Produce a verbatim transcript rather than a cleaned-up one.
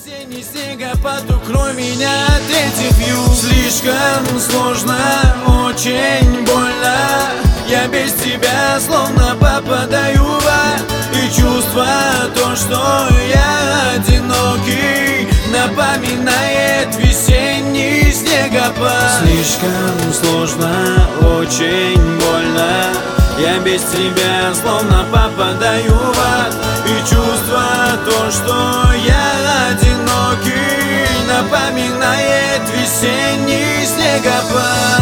Весенний снегопад, укрой меня от этих вьюг. Слишком сложно, очень больно. Я без тебя словно попадаю в ад. И чувство то, что я одинокий, напоминает весенний снегопад. Слишком сложно, очень больно. Я без тебя словно попадаю в ад. И чувство то, что я одинокий, напоминает весенний снегопад.